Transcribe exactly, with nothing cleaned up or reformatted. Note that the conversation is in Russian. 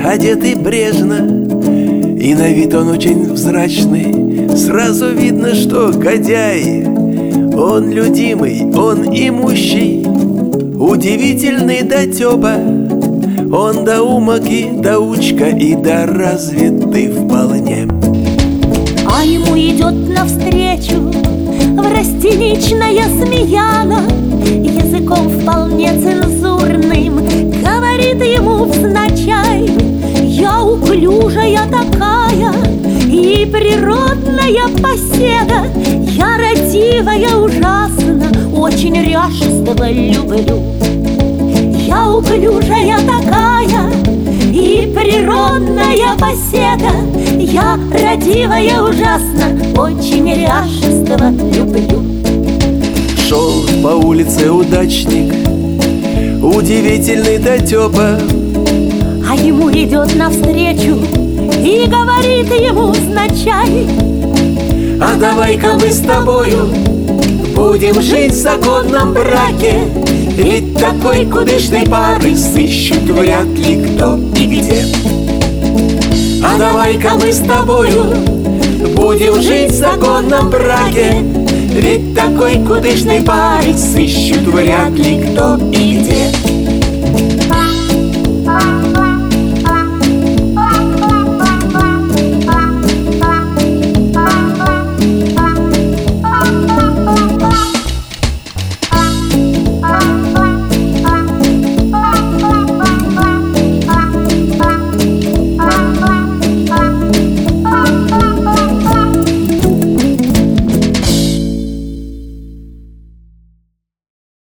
одетый брежно, и на вид он очень взрачный. Сразу видно, что годяй. Он людимый, он имущий, удивительный дотёпа. Он доумок и доучка, и доразвитый вполне. А ему идет навстречу врастеничная змеяна, языком вполне цензурным говорит ему взначай: я уклюжая такая и природная поседа, я ративая ужасно, очень ряшество люблю. Я уклюжая такая и природная поседа, я ративая ужасно, очень ряшество люблю. Шел по улице удачник, удивительный дотёпа, а ему идет навстречу и говорит ему взначай: а давай-ка мы с тобою будем жить в законном браке, ведь такой кудышной пары сыщут вряд ли кто и где. А давай-ка мы с тобою будем жить в законном браке, ведь такой кудышной пары сыщут вряд ли кто и где.